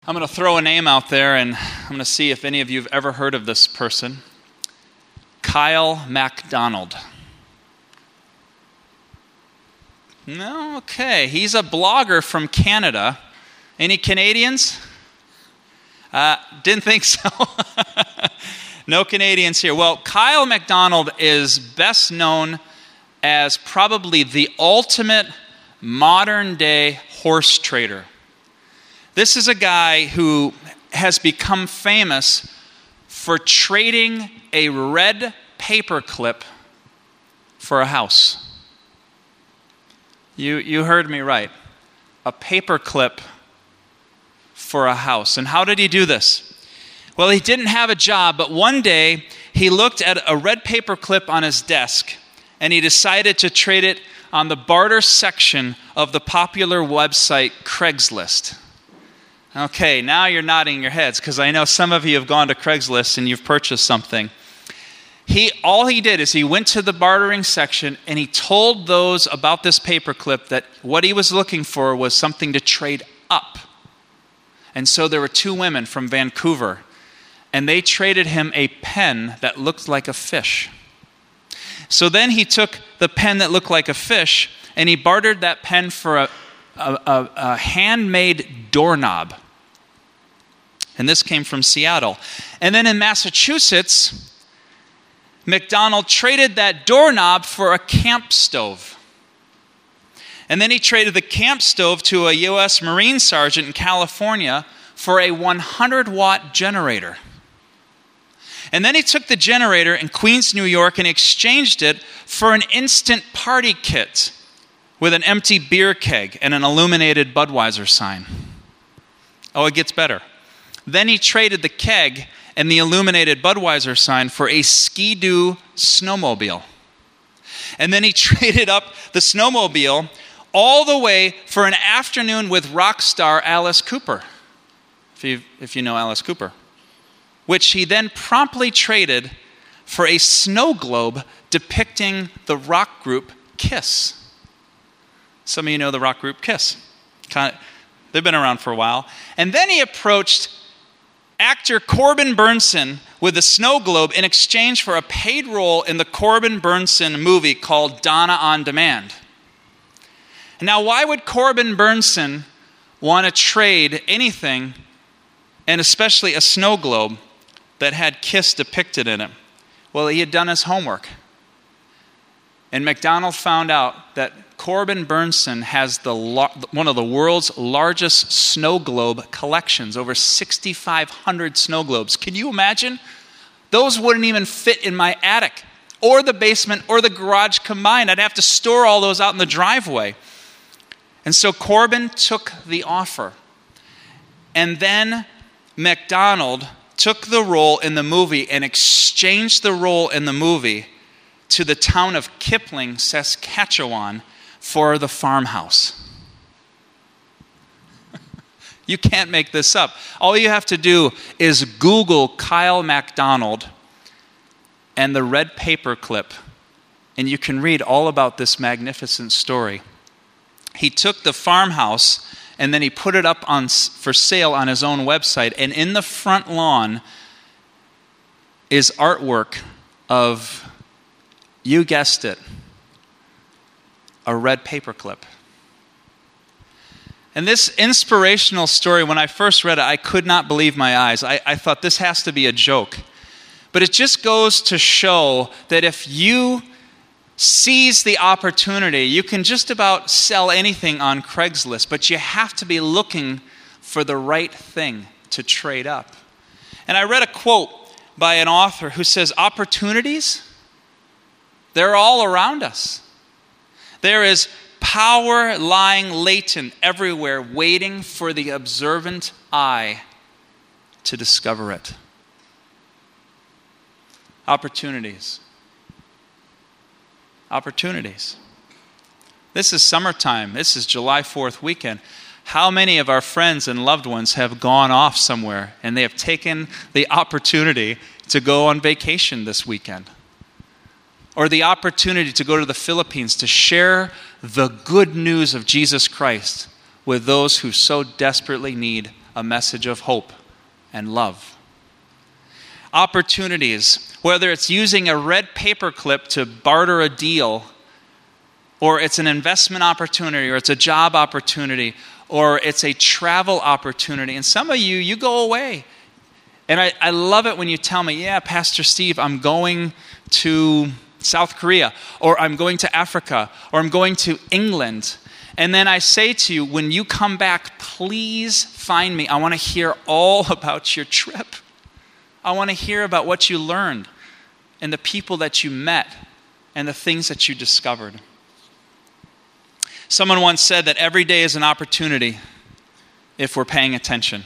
I'm going to throw a name out there, and I'm going to see if any of you have ever heard of this person. Kyle MacDonald. No? Okay. He's a blogger from Canada. Any Canadians? Didn't think so. No Canadians here. Well, Kyle MacDonald is best known as probably the ultimate modern-day horse trader. This is a guy who has become famous for trading a red paperclip for a house. You heard me right. A paperclip for a house. And how did he do this? Well, he didn't have a job, but one day he looked at a red paperclip on his desk and he decided to trade it on the barter section of the popular website Craigslist. Okay, now you're nodding your heads because I know some of you have gone to Craigslist and you've purchased something. All he did is he went to the bartering section and he told those about this paperclip that what he was looking for was something to trade up. And so there were two women from Vancouver, and they traded him a pen that looked like a fish. So then he took the pen that looked like a fish and he bartered that pen for a handmade doorknob. And this came from Seattle. And then in Massachusetts, MacDonald traded that doorknob for a camp stove. And then he traded the camp stove to a U.S. Marine sergeant in California for a 100-watt generator. And then he took the generator in Queens, New York, and exchanged it for an instant party kit with an empty beer keg and an illuminated Budweiser sign. Oh, it gets better. Then he traded the keg and the illuminated Budweiser sign for a Ski-Doo snowmobile. And then he traded up the snowmobile all the way for an afternoon with rock star Alice Cooper, if you know Alice Cooper, which he then promptly traded for a snow globe depicting the rock group Kiss. Some of you know the rock group Kiss. They've been around for a while. And then he approached actor Corbin Burnson with a snow globe in exchange for a paid role in the Corbin Burnson movie called Donna on Demand. Now, why would Corbin Burnson want to trade anything, and especially a snow globe, that had Kiss depicted in it? Well, he had done his homework. And MacDonald found out that Corbin Burnson has one of the world's largest snow globe collections, over 6,500 snow globes. Can you imagine? Those wouldn't even fit in my attic or the basement or the garage combined. I'd have to store all those out in the driveway. And so Corbin took the offer. And then MacDonald took the role in the movie and exchanged the role in the movie to the town of Kipling, Saskatchewan, for the farmhouse. You can't make this up. All you have to do is Google Kyle MacDonald and the red paperclip, and you can read all about this magnificent story. He took the farmhouse and then he put it up for sale on his own website, and in the front lawn is artwork of, you guessed it, a red paperclip. And this inspirational story, when I first read it, I could not believe my eyes. I thought this has to be a joke. But it just goes to show that if you seize the opportunity, you can just about sell anything on Craigslist, but you have to be looking for the right thing to trade up. And I read a quote by an author who says, opportunities, they're all around us. There is power lying latent everywhere, waiting for the observant eye to discover it. Opportunities. Opportunities. This is summertime. This is July 4th weekend. How many of our friends and loved ones have gone off somewhere and they have taken the opportunity to go on vacation this weekend? Or the opportunity to go to the Philippines to share the good news of Jesus Christ with those who so desperately need a message of hope and love. Opportunities, whether it's using a red paper clip to barter a deal, or it's an investment opportunity, or it's a job opportunity, or it's a travel opportunity. And some of you go away. And I love it when you tell me, yeah, Pastor Steve, I'm going to South Korea, or I'm going to Africa, or I'm going to England. And then I say to you, when you come back, please find me. I want to hear all about your trip. I want to hear about what you learned and the people that you met and the things that you discovered. Someone once said that every day is an opportunity if we're paying attention.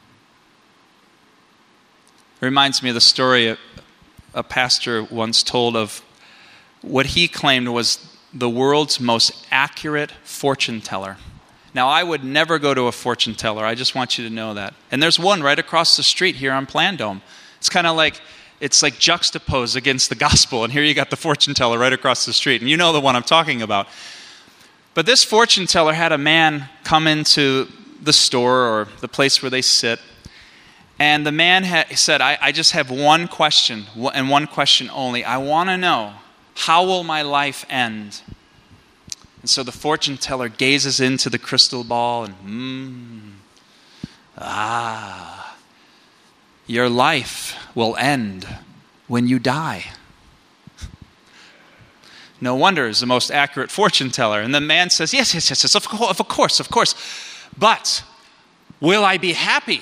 It reminds me of the story a pastor once told of what he claimed was the world's most accurate fortune teller. Now, I would never go to a fortune teller. I just want you to know that. And there's one right across the street here on Plandome. It's kind of like, it's like juxtaposed against the gospel. And here you got the fortune teller right across the street. And you know the one I'm talking about. But this fortune teller had a man come into the store or the place where they sit. And the man said, I just have one question, and one question only. I want to know, how will my life end? And so the fortune teller gazes into the crystal ball and, your life will end when you die. No wonder he's the most accurate fortune teller. And the man says, yes, of course. But will I be happy?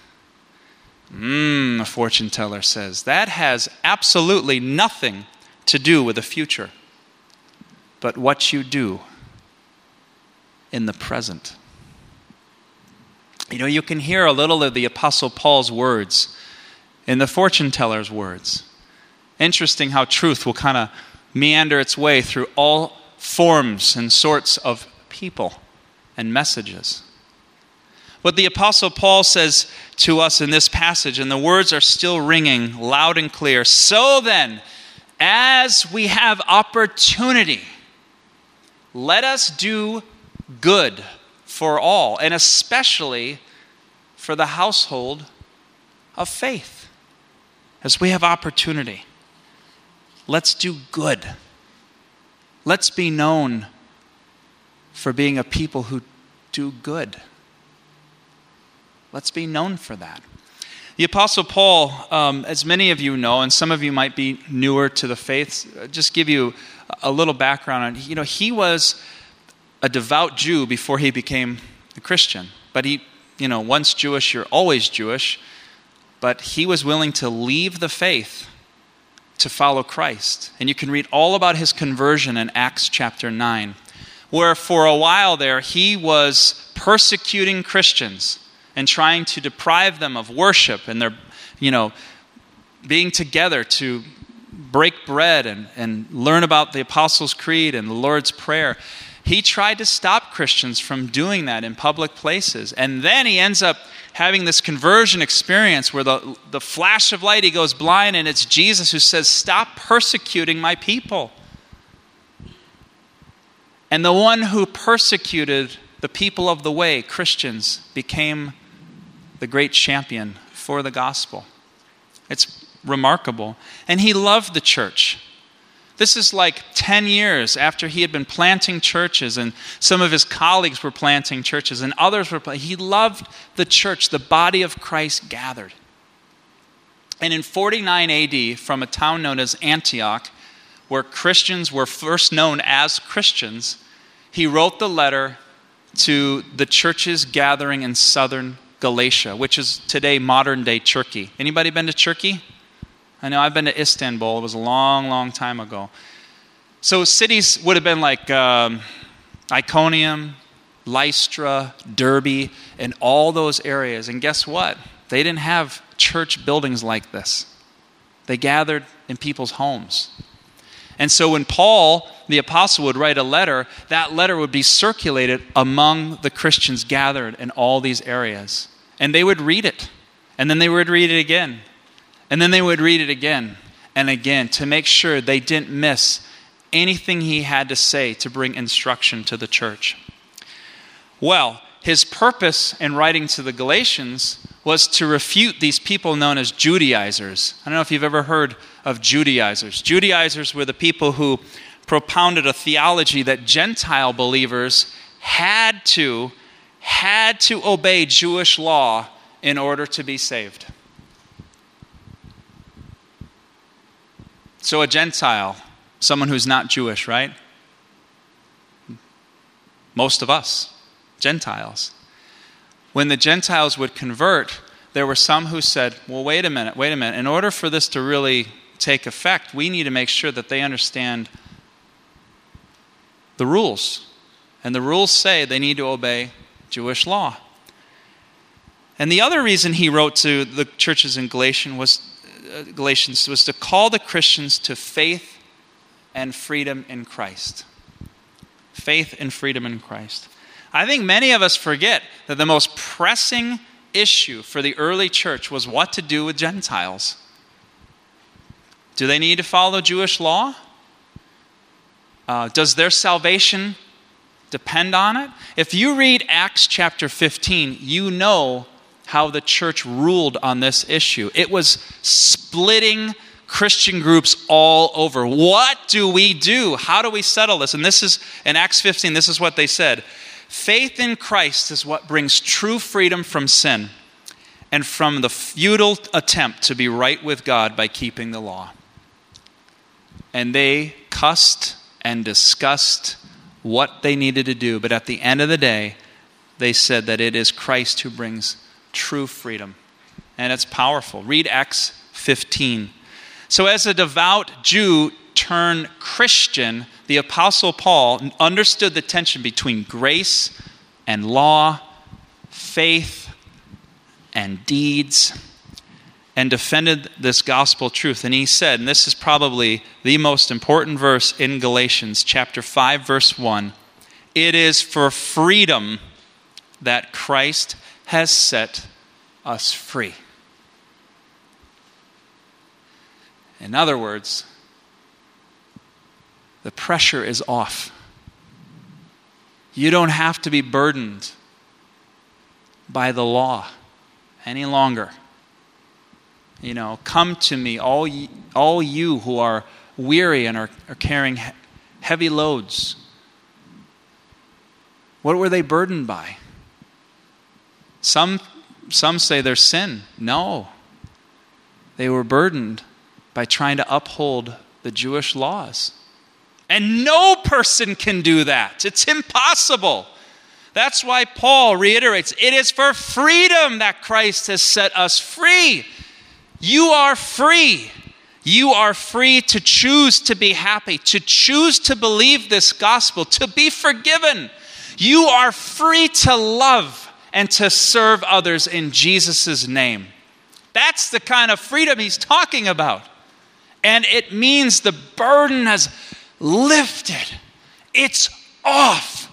The fortune teller says, that has absolutely nothing to do with the future, but what you do in the present. You know, you can hear a little of the Apostle Paul's words in the fortune teller's words. Interesting how truth will kind of meander its way through all forms and sorts of people and messages. What the Apostle Paul says to us in this passage, and the words are still ringing loud and clear, so then, as we have opportunity, let us do good for all, and especially for the household of faith. As we have opportunity, let's do good. Let's be known for being a people who do good. Let's be known for that. The Apostle Paul, as many of you know, and some of you might be newer to the faith, just give you a little background on, he was a devout Jew before he became a Christian. But he, once Jewish, you're always Jewish. But he was willing to leave the faith to follow Christ. And you can read all about his conversion in Acts chapter 9, where for a while there he was persecuting Christians and trying to deprive them of worship and their, being together to break bread and learn about the Apostles' Creed and the Lord's Prayer. He tried to stop Christians from doing that in public places. And then he ends up having this conversion experience where the flash of light, he goes blind, and it's Jesus who says, stop persecuting my people. And the one who persecuted the people of the way, Christians, became the great champion for the gospel. It's remarkable. And he loved the church. This is like 10 years after he had been planting churches, and some of his colleagues were planting churches, and others were planting. He loved the church, the body of Christ gathered. And in 49 AD, from a town known as Antioch, where Christians were first known as Christians, he wrote the letter to the churches gathering in southern Galatia, which is today modern-day Turkey. Anybody been to Turkey? I know I've been to Istanbul. It was a long, long time ago. So cities would have been like Iconium, Lystra, Derbe, and all those areas. And guess what? They didn't have church buildings like this. They gathered in people's homes. And so when Paul, the apostle, would write a letter, that letter would be circulated among the Christians gathered in all these areas. And they would read it. And then they would read it again. And then they would read it again and again to make sure they didn't miss anything he had to say to bring instruction to the church. Well, his purpose in writing to the Galatians was to refute these people known as Judaizers. I don't know if you've ever heard of Judaizers. Judaizers were the people who propounded a theology that Gentile believers had to obey Jewish law in order to be saved. So a Gentile, someone who's not Jewish, right? Most of us, Gentiles. When the Gentiles would convert, there were some who said, well, wait a minute. In order for this to really take effect, we need to make sure that they understand the rules. And the rules say they need to obey Jewish law. And the other reason he wrote to the churches in Galatians was to call the Christians to faith and freedom in Christ. Faith and freedom in Christ. I think many of us forget that the most pressing issue for the early church was what to do with Gentiles. Do they need to follow Jewish law? Does their salvation depend on it? If you read Acts chapter 15, you know how the church ruled on this issue. It was splitting Christian groups all over. What do we do? How do we settle this? And this is, in Acts 15, this is what they said. Faith in Christ is what brings true freedom from sin and from the futile attempt to be right with God by keeping the law. And they cussed and discussed what they needed to do. But at the end of the day, they said that it is Christ who brings true freedom. And it's powerful. Read Acts 15. So as a devout Jew turned Christian, the Apostle Paul understood the tension between grace and law, faith and deeds, and defended this gospel truth. And he said, and this is probably the most important verse in Galatians chapter 5, verse 1, it is for freedom that Christ has set us free. In other words, the pressure is off. You don't have to be burdened by the law any longer. You know, come to me, all you who are weary and are carrying heavy loads. What were they burdened by? Some say their sin. No. They were burdened by trying to uphold the Jewish laws. And no person can do that. It's impossible. That's why Paul reiterates, it is for freedom that Christ has set us free. You are free. You are free to choose to be happy, to choose to believe this gospel, to be forgiven. You are free to love and to serve others in Jesus' name. That's the kind of freedom he's talking about. And it means the burden has lifted. It's off.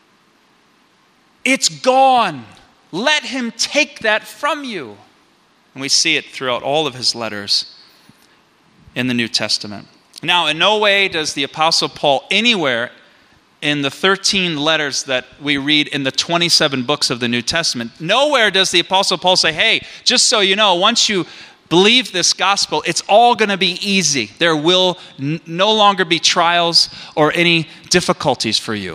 It's gone. Let him take that from you. And we see it throughout all of his letters in the New Testament. Now, in no way does the Apostle Paul anywhere in the 13 letters that we read in the 27 books of the New Testament, nowhere does the Apostle Paul say, hey, just so you know, once you believe this gospel, it's all going to be easy. There will no longer be trials or any difficulties for you.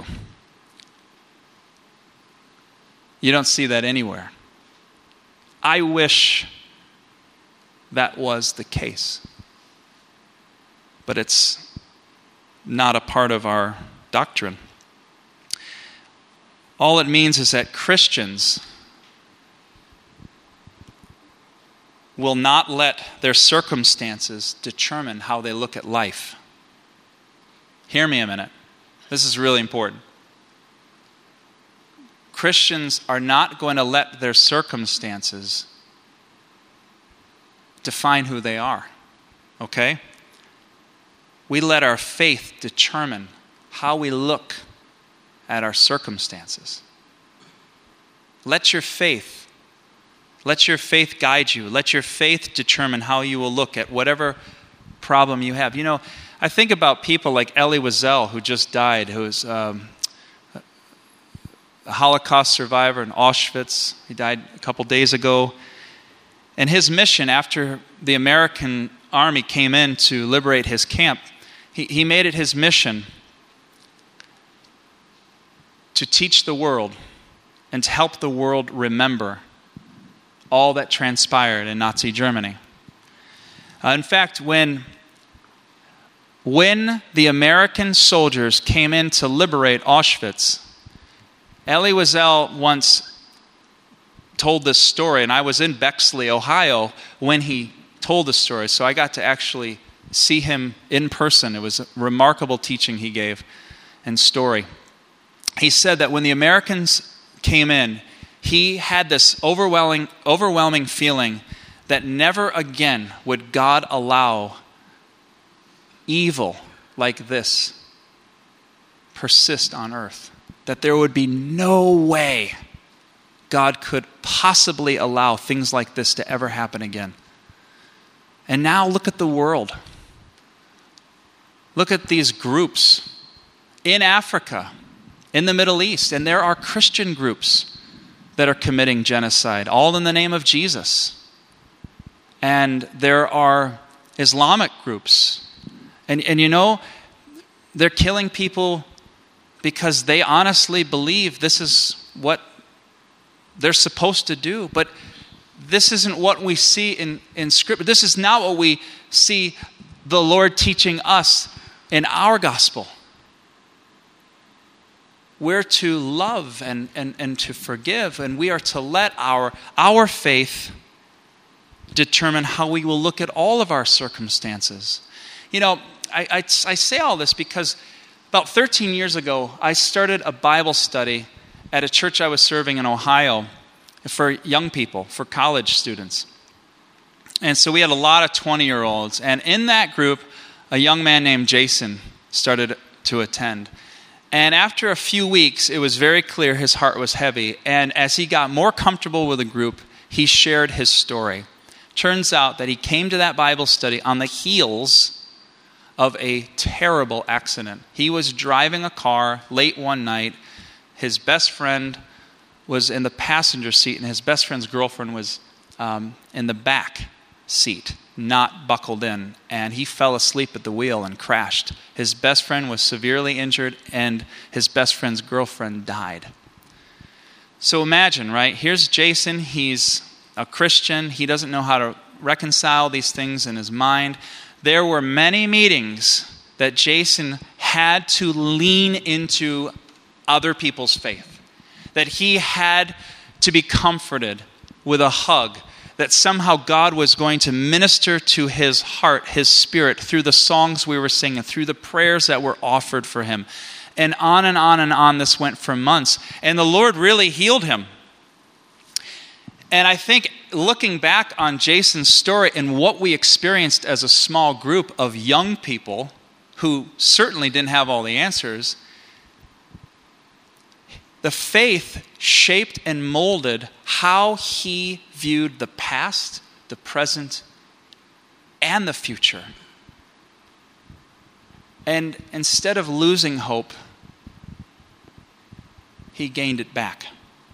You don't see that anywhere. I wish that was the case. But it's not a part of our doctrine. All it means is that Christians will not let their circumstances determine how they look at life. Hear me a minute. This is really important. Christians are not going to let their circumstances define who they are. Okay? We let our faith determine how we look at our circumstances. Let your faith guide you. Let your faith determine how you will look at whatever problem you have. You know, I think about people like Elie Wiesel, who just died, who's a a Holocaust survivor in Auschwitz. He died a couple days ago. And his mission, after the American army came in to liberate his camp, he made it his mission to teach the world and to help the world remember all that transpired in Nazi Germany. In fact, when the American soldiers came in to liberate Auschwitz, Elie Wiesel once told this story, and I was in Bexley, Ohio, when he told the story, so I got to actually see him in person. It was a remarkable teaching he gave and story. He said that when the Americans came in, he had this overwhelming feeling that never again would God allow evil like this persist on earth. That there would be no way God could possibly allow things like this to ever happen again. And now look at the world. Look at these groups in Africa, in the Middle East, and there are Christian groups that are committing genocide, all in the name of Jesus. And there are Islamic groups. And you know, they're killing people because they honestly believe this is what they're supposed to do. But this isn't what we see in Scripture. This is not what we see the Lord teaching us in our gospel. We're to love and to forgive, and we are to let our faith determine how we will look at all of our circumstances. You know, I say all this because about 13 years ago, I started a Bible study at a church I was serving in Ohio for young people, for college students. And so we had a lot of 20-year-olds. And in that group, a young man named Jason started to attend. And after a few weeks, it was very clear his heart was heavy. And as he got more comfortable with the group, he shared his story. Turns out that he came to that Bible study on the heels of a terrible accident. He was driving a car late one night. His best friend was in the passenger seat, and his best friend's girlfriend was in the back seat, not buckled in. And he fell asleep at the wheel and crashed. His best friend was severely injured, and his best friend's girlfriend died. So imagine, right? Here's Jason. He's a Christian. He doesn't know how to reconcile these things in his mind. There were many meetings that Jason had to lean into other people's faith. That he had to be comforted with a hug. That somehow God was going to minister to his heart, his spirit, through the songs we were singing, through the prayers that were offered for him. And on and on and on this went for months. And the Lord really healed him. And I think looking back on Jason's story and what we experienced as a small group of young people who certainly didn't have all the answers, the faith shaped and molded how he viewed the past, the present, and the future. And instead of losing hope, he gained it back.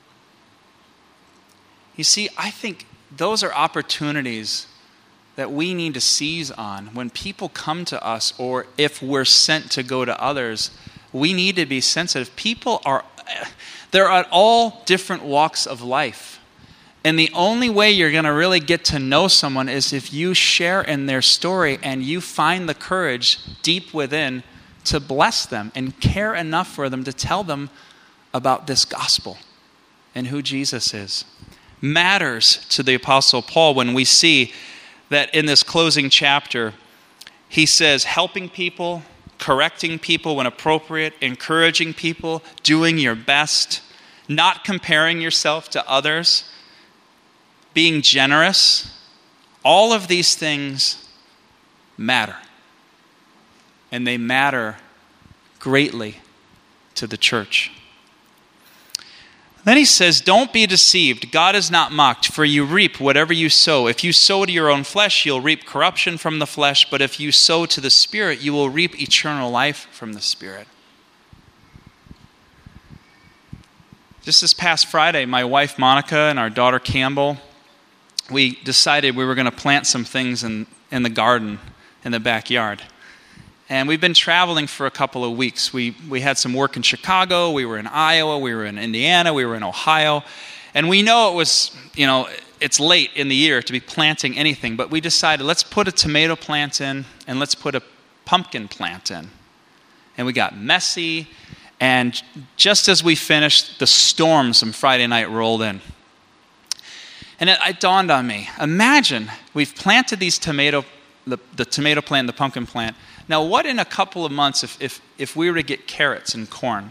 You see, I think those are opportunities that we need to seize on. When people come to us, or if we're sent to go to others, we need to be sensitive. They're at all different walks of life. And the only way you're going to really get to know someone is if you share in their story and you find the courage deep within to bless them and care enough for them to tell them about this gospel and who Jesus is. Matters to the Apostle Paul when we see that in this closing chapter, he says helping people, correcting people when appropriate, encouraging people, doing your best, not comparing yourself to others, being generous. All of these things matter. And they matter greatly to the church. Then he says, don't be deceived. God is not mocked, for you reap whatever you sow. If you sow to your own flesh, you'll reap corruption from the flesh. But if you sow to the Spirit, you will reap eternal life from the Spirit. Just this past Friday, my wife Monica and our daughter Campbell, we decided we were going to plant some things in the garden, in the backyard. And we've been traveling for a couple of weeks. We had some work in Chicago, we were in Iowa, we were in Indiana, we were in Ohio. And we know it was, it's late in the year to be planting anything, but we decided let's put a tomato plant in and let's put a pumpkin plant in. And we got messy, and just as we finished, the storms from Friday night rolled in. And it dawned on me, imagine we've planted these the tomato plant and the pumpkin plant. Now what in a couple of months if we were to get carrots and corn?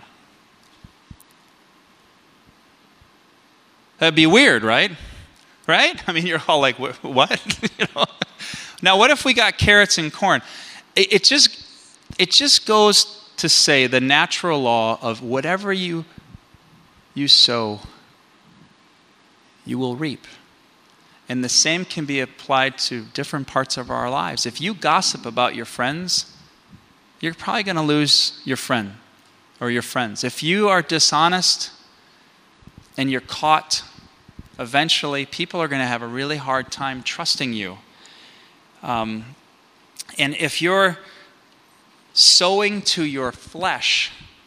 That'd be weird, right? Right? I mean, you're all like, what? Now, what if we got carrots and corn? It just goes to say the natural law of whatever you sow, you will reap. And the same can be applied to different parts of our lives. If you gossip about your friends, you're probably going to lose your friend or your friends. If you are dishonest and you're caught, eventually people are going to have a really hard time trusting you. And if you're sowing to your flesh,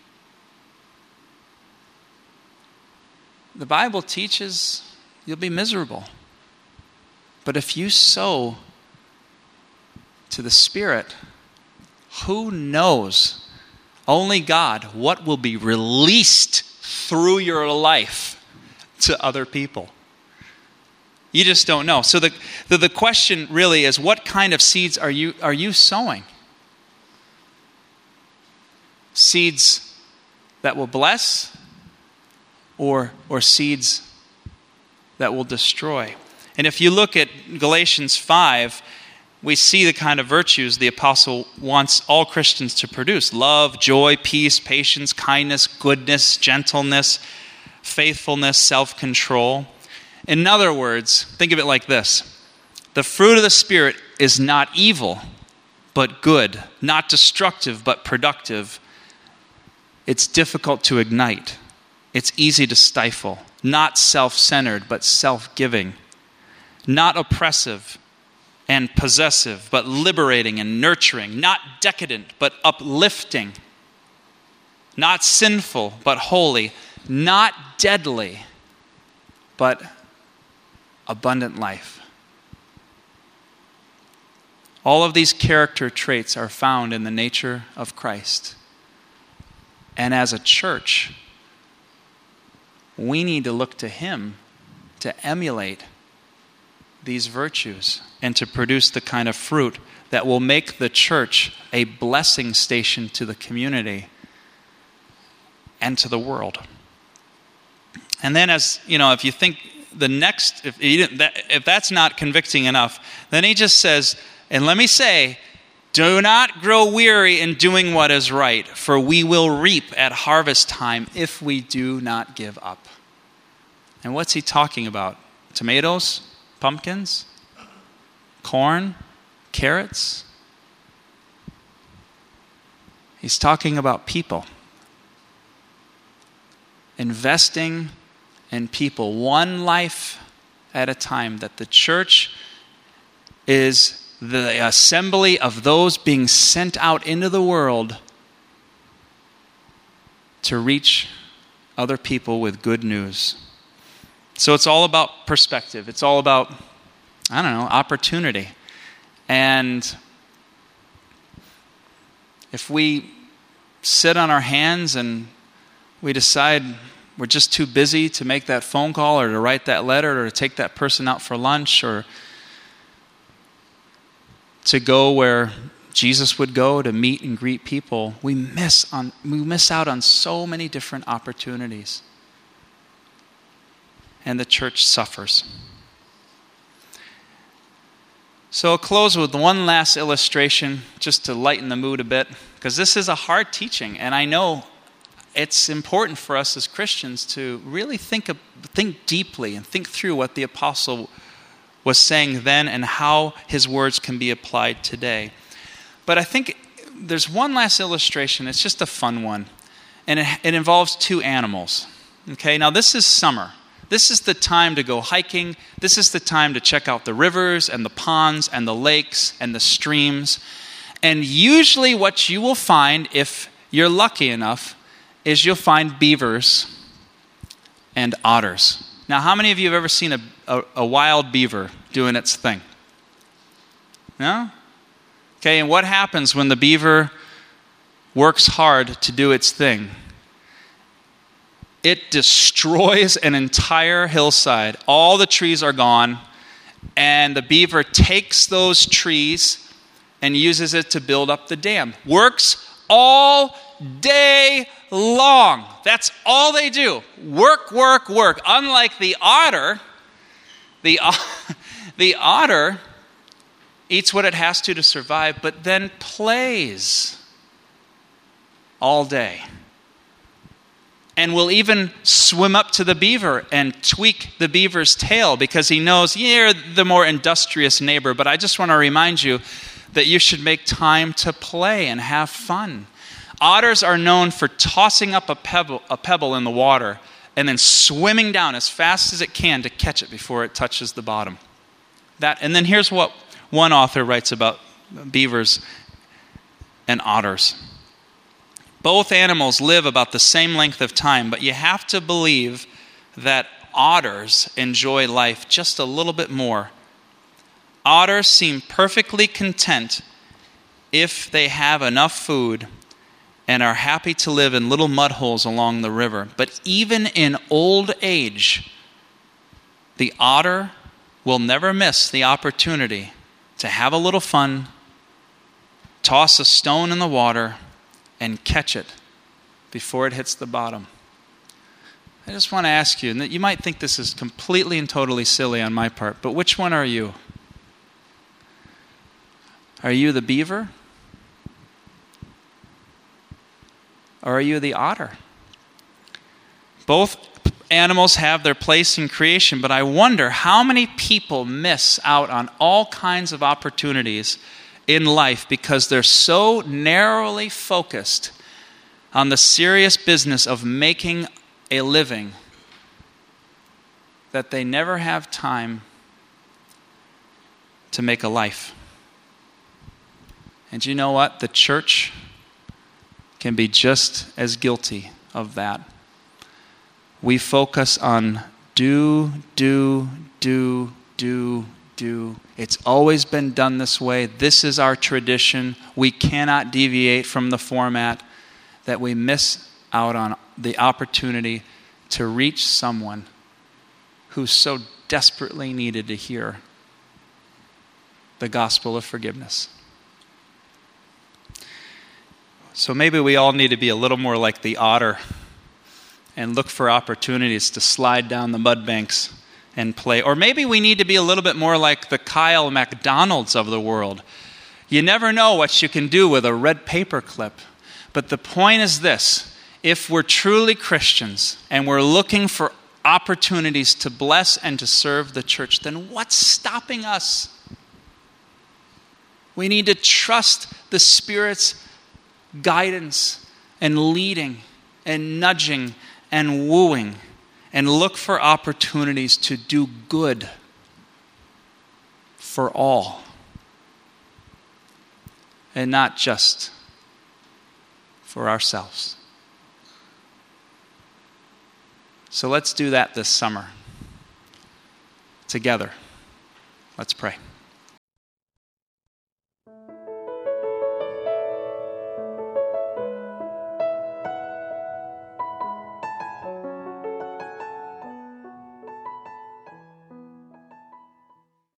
the Bible teaches you'll be miserable. But if you sow to the Spirit, who knows? Only God, what will be released through your life to other people. You just don't know. So the question really is, what kind of seeds are you sowing? Seeds that will bless, or seeds that will destroy? And if you look at Galatians 5, we see the kind of virtues the apostle wants all Christians to produce: love, joy, peace, patience, kindness, goodness, gentleness, faithfulness, self-control. In other words, think of it like this: the fruit of the Spirit is not evil, but good, not destructive, but productive. It's difficult to ignite. It's easy to stifle. Not self-centered, but self-giving. Not oppressive and possessive, but liberating and nurturing. Not decadent, but uplifting. Not sinful, but holy. Not deadly, but abundant life. All of these character traits are found in the nature of Christ. And as a church, we need to look to Him to emulate these virtues and to produce the kind of fruit that will make the church a blessing station to the community and to the world. And then, as you know, if you think the next, if that's not convicting enough, then he just says, and let me say, do not grow weary in doing what is right, for we will reap at harvest time if we do not give up. And what's he talking about? Tomatoes? Pumpkins? Corn? Carrots? He's talking about people. Investing in people, one life at a time, that the church is the assembly of those being sent out into the world to reach other people with good news. So it's all about perspective. It's all about, opportunity. And if we sit on our hands and we decide we're just too busy to make that phone call or to write that letter or to take that person out for lunch or to go where Jesus would go to meet and greet people, we miss out on so many different opportunities. And the church suffers. So I'll close with one last illustration just to lighten the mood a bit, because this is a hard teaching, and I know it's important for us as Christians to really think deeply and think through what the apostle was saying then and how his words can be applied today. But I think there's one last illustration. It's just a fun one. And it involves two animals. Okay, now this is summer. This is the time to go hiking. This is the time to check out the rivers and the ponds and the lakes and the streams. And usually what you will find, if you're lucky enough, is you'll find beavers and otters. Now, how many of you have ever seen a wild beaver doing its thing? No? Okay, and what happens when the beaver works hard to do its thing? It destroys an entire hillside. All the trees are gone, and the beaver takes those trees and uses it to build up the dam. Works all day long. That's all they do. Work, work, work. Unlike the otter, the otter eats what it has to survive, but then plays all day. And will even swim up to the beaver and tweak the beaver's tail because he knows you're the more industrious neighbor. But I just want to remind you that you should make time to play and have fun. Otters are known for tossing up a pebble in the water and then swimming down as fast as it can to catch it before it touches the bottom. And then here's what one author writes about beavers and otters. Both animals live about the same length of time, but you have to believe that otters enjoy life just a little bit more. Otters seem perfectly content if they have enough food and are happy to live in little mud holes along the river. But even in old age, the otter will never miss the opportunity to have a little fun, toss a stone in the water, and catch it before it hits the bottom. I just want to ask you, and you might think this is completely and totally silly on my part, but which one are you? Are you the beaver? Or are you the otter? Both animals have their place in creation, but I wonder how many people miss out on all kinds of opportunities in life because they're so narrowly focused on the serious business of making a living that they never have time to make a life. And you know what? The church can be just as guilty of that. We focus on do. It's always been done this way. This is our tradition. We cannot deviate from the format, that we miss out on the opportunity to reach someone who so desperately needed to hear the gospel of forgiveness. So maybe we all need to be a little more like the otter and look for opportunities to slide down the mud banks and play. Or maybe we need to be a little bit more like the Kyle MacDonalds of the world. You never know what you can do with a red paper clip. But the point is this: if we're truly Christians and we're looking for opportunities to bless and to serve the church, then what's stopping us? We need to trust the Spirit's guidance and leading and nudging and wooing, and look for opportunities to do good for all, and not just for ourselves. So let's do that this summer together. Let's pray.